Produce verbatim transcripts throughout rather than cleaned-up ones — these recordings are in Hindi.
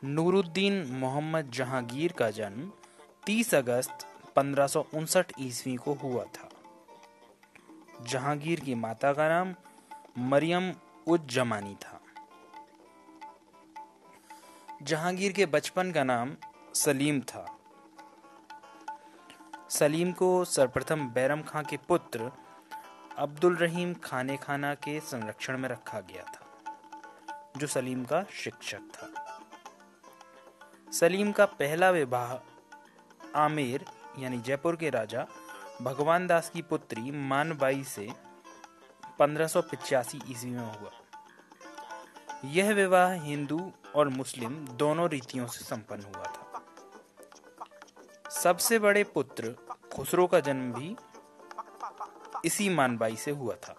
नूरुद्दीन मोहम्मद जहांगीर का जन्म तीस अगस्त पंद्रह सौ उनसठ ईस्वी को हुआ था। जहांगीर की माता का नाम मरियम उज जमानी था। जहांगीर के बचपन का नाम सलीम था। सलीम को सर्वप्रथम बैरम खां के पुत्र अब्दुल रहीम खाने खाना के संरक्षण में रखा गया था, जो सलीम का शिक्षक था। सलीम का पहला विवाह आमेर यानी जयपुर के राजा भगवान दास की पुत्री मानबाई से पंद्रह सौ पचासी ईस्वी में हुआ। यह विवाह हिंदू और मुस्लिम दोनों रीतियों से संपन्न हुआ था। सबसे बड़े पुत्र खुसरो का जन्म भी इसी मानबाई से हुआ था।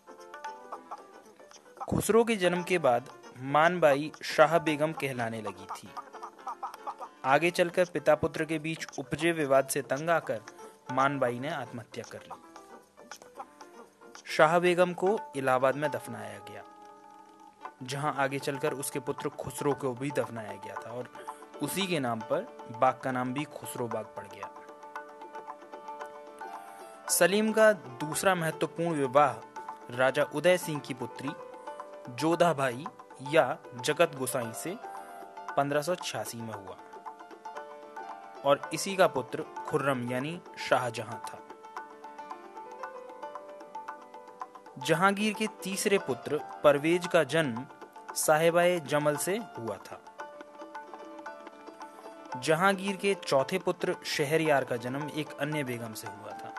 खुसरो के जन्म के बाद मानबाई शाह बेगम कहलाने लगी थी। आगे चलकर पिता पुत्र के बीच उपजे विवाद से तंग आकर मानबाई ने आत्महत्या कर ली। शाह बेगम को इलाहाबाद में दफनाया गया, जहां आगे चलकर उसके पुत्र खुसरो को भी दफनाया गया था और उसी के नाम पर बाग का नाम भी खुसरो बाग पड़ गया। सलीम का दूसरा महत्वपूर्ण विवाह राजा उदय सिंह की पुत्री जोधाबाई या जगत गोसाई से पंद्रह सौ छियासी में हुआ और इसी का पुत्र खुर्रम यानी शाहजहां था। जहांगीर के तीसरे पुत्र परवेज का जन्म साहिबाए जमल से हुआ था। जहांगीर के चौथे पुत्र शहरयार का जन्म एक अन्य बेगम से हुआ था।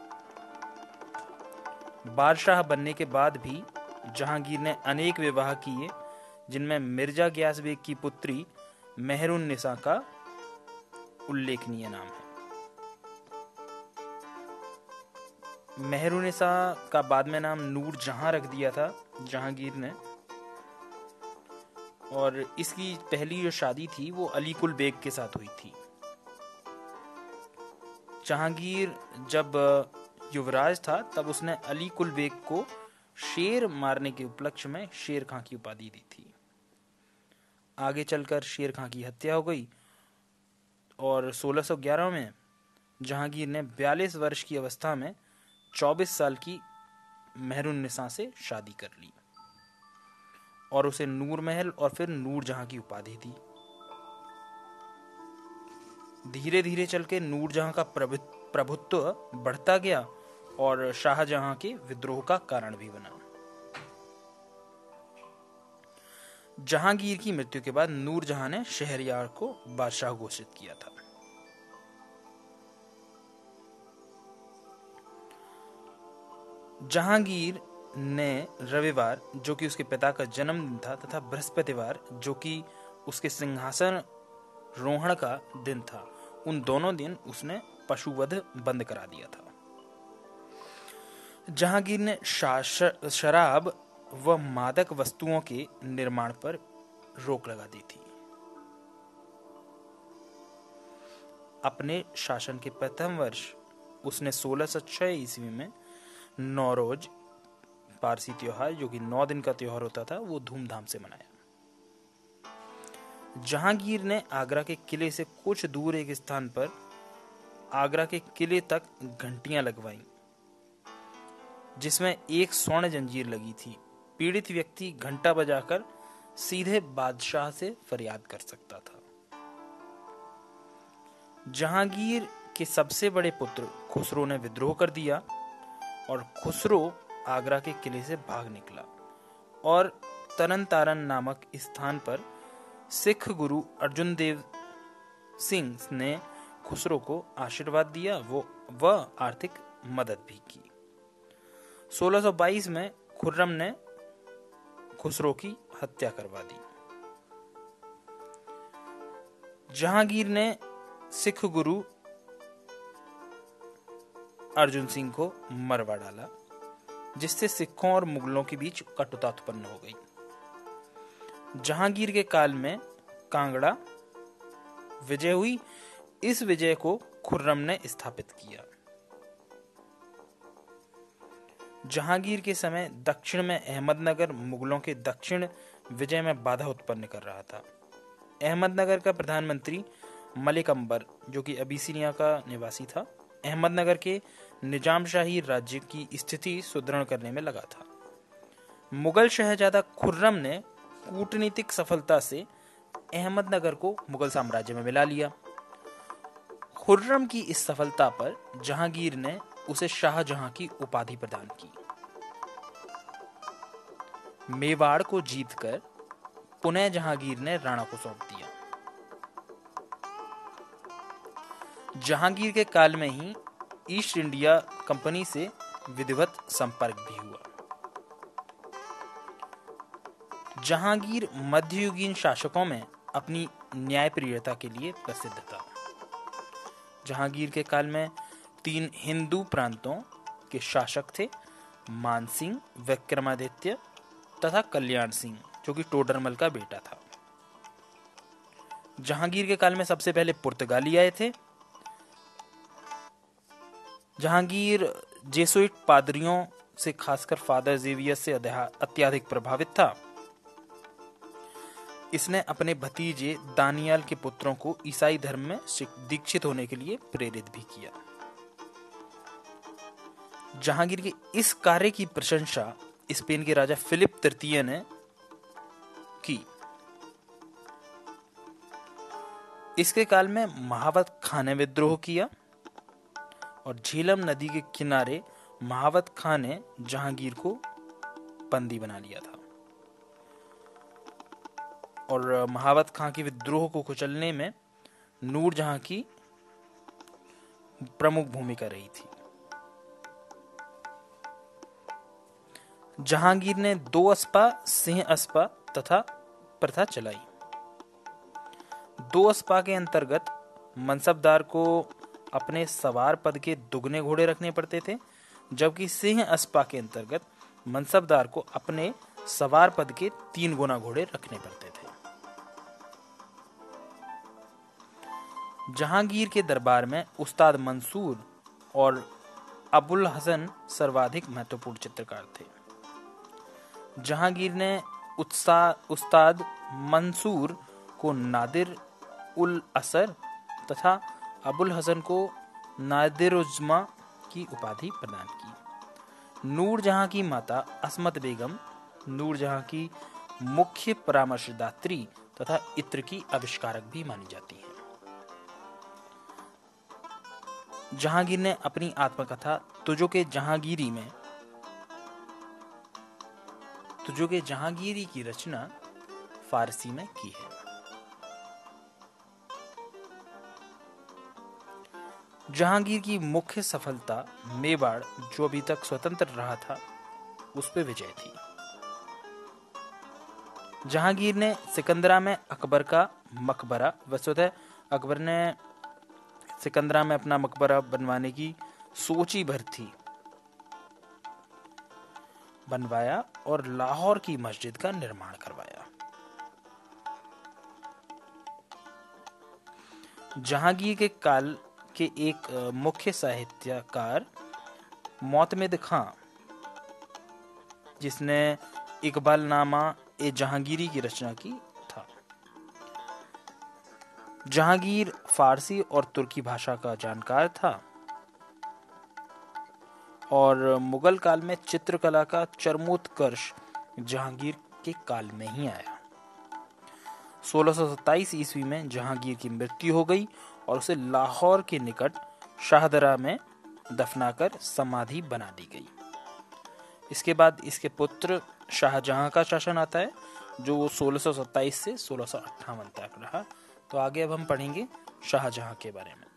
बादशाह बनने के बाद भी जहांगीर ने अनेक विवाह किए, जिनमें मिर्जा गियास बेग की पुत्री मेहरुन्निसा का उल्लेखनीय नाम है। मेहरुन्निसा का बाद में नाम नूर जहां रख दिया था जहांगीर ने, और इसकी पहली जो शादी थी वो अली कुल बेग के साथ हुई थी। जहांगीर जब युवराज था तब उसने अली कुल बेग को शेर मारने के उपलक्ष्य में शेर खां की उपाधि दी थी। आगे चलकर शेर खां की हत्या हो गई और सोलह सौ ग्यारह में जहांगीर ने बयालीस वर्ष की अवस्था में चौबीस साल की मेहरुन्निसा से शादी कर ली और उसे नूर महल और फिर नूर जहां की उपाधि दी। धीरे धीरे चल के नूर जहां का प्रभुत्व बढ़ता गया और शाहजहां के विद्रोह का कारण भी बना। जहांगीर की मृत्यु के बाद नूर जहां ने शहरयार को बादशाह घोषित किया था। जहांगीर ने रविवार, जो कि उसके पिता का जन्मदिन था, तथा बृहस्पतिवार, जो कि उसके सिंहासन रोहण का दिन था, उन दोनों दिन उसने पशुवध बंद करा दिया था। जहांगीर ने शराब व मादक वस्तुओं के निर्माण पर रोक लगा दी थी। अपने शासन के प्रथम वर्ष उसने सोलह सौ छह ईस्वी में नौरोज पारसी त्योहार, जो कि नौ दिन का त्योहार होता था, वो धूमधाम से मनाया। जहांगीर ने आगरा के किले से कुछ दूर एक स्थान पर आगरा के किले तक घंटियां लगवाईं, जिसमें एक स्वर्ण जंजीर लगी थी। पीड़ित व्यक्ति घंटा बजाकर सीधे बादशाह से फरियाद कर सकता था। जहांगीर के सबसे बड़े पुत्र खुसरो ने विद्रोह कर दिया और खुसरो आगरा के किले से भाग निकला और तरन तारन नामक स्थान पर सिख गुरु अर्जुन देव सिंह ने खुसरो को आशीर्वाद दिया, वो वह आर्थिक मदद भी की। सोलह सौ बाईस में खुर्रम ने खुसरो की हत्या करवा दी। जहांगीर ने सिख गुरु अर्जुन सिंह को मरवा डाला, जिससे सिखों और मुगलों के बीच कटुता उत्पन्न हो गई। जहांगीर के काल में कांगड़ा विजय हुई। इस विजय को खुर्रम ने स्थापित किया। जहांगीर के समय दक्षिण में अहमदनगर मुगलों के दक्षिण विजय में बाधा उत्पन्न कर रहा था। अहमदनगर का प्रधानमंत्री मलिक अंबर, जो कि अबिसिनिया का निवासी था, अहमदनगर के निजामशाही राज्य की स्थिति सुदृढ़ करने में लगा था। मुगल शहजादा खुर्रम ने कूटनीतिक सफलता से अहमदनगर को मुगल साम्राज्य में मिला लिया। खुर्रम की इस सफलता पर जहांगीर ने उसे शाहजहां की उपाधि प्रदान की। मेवाड़ को जीतकर पुनः जहांगीर ने राणा को सौंप दिया। जहांगीर के काल में ही ईस्ट इंडिया कंपनी से विधिवत संपर्क भी हुआ। जहांगीर मध्ययुगीन शासकों में अपनी न्यायप्रियता के लिए प्रसिद्ध था। जहांगीर के काल में तीन हिंदू प्रांतों के शासक थे, मानसिंह, विक्रमादित्य तथा कल्याण सिंह, जो कि टोडरमल का बेटा था। जहांगीर के काल में सबसे पहले पुर्तगाली आए थे। जहांगीर जेसुइट पादरियों से, खासकर फादर जेवियर से अत्यधिक प्रभावित था। इसने अपने भतीजे दानियाल के पुत्रों को ईसाई धर्म में दीक्षित होने के लिए प्रेरित भी किया। जहांगीर के इस कार्य की प्रशंसा स्पेन के राजा फिलिप तृतीय ने की। इसके काल में महावत खां ने विद्रोह किया और झेलम नदी के किनारे महावत खां ने जहांगीर को बंदी बना लिया था और महावत खां के विद्रोह को कुचलने में नूरजहां की प्रमुख भूमिका रही थी। जहांगीर ने दो अस्पा, सिंह अस्पा तथा प्रथा चलाई। दो अस्पा के अंतर्गत मनसबदार को अपने सवार पद के दुगने घोड़े रखने पड़ते थे, जबकि सिंह अस्पा के अंतर्गत मनसबदार को अपने सवार पद के तीन गुना घोड़े रखने पड़ते थे। जहांगीर के दरबार में उस्ताद मंसूर और अबुल हसन सर्वाधिक महत्वपूर्ण चित्रकार थे। जहांगीर ने उस्ताद मंसूर को नादिर उल असर तथा अबुल हसन को नादिरुज्मा की उपाधि प्रदान की। नूरजहां की माता असमत बेगम नूरजहां की मुख्य परामर्शदात्री तथा इत्र की आविष्कारक भी मानी जाती है। जहांगीर ने अपनी आत्मकथा तुझो के जहांगीरी में तुझो के जहांगीरी की रचना फारसी में की है। जहांगीर की मुख्य सफलता मेवाड़, जो अभी तक स्वतंत्र रहा था, उस पर विजय थी। जहांगीर ने सिकंदरा में अकबर का मकबरा, वसुतः अकबर ने सिकंदरा में अपना मकबरा बनवाने की सोची भर थी, बनवाया और लाहौर की मस्जिद का निर्माण करवाया। जहांगीर के काल के एक मुख्य साहित्यकार मोतमिद खां, जिसने इकबालनामा ए जहांगीरी की रचना की था। जहांगीर फारसी और तुर्की भाषा का जानकार था और मुगल काल में चित्रकला का चरमोत्कर्ष जहांगीर के काल में ही आया। सोलह सौ सत्ताईस ईस्वी में जहांगीर की मृत्यु हो गई और उसे लाहौर के निकट शाहदरा में दफनाकर समाधि बना दी गई। इसके बाद इसके पुत्र शाहजहां का शासन आता है, जो सोलह सौ सत्ताईस से सोलह सौ अट्ठावन तक रहा। तो आगे अब हम पढ़ेंगे शाहजहां के बारे में।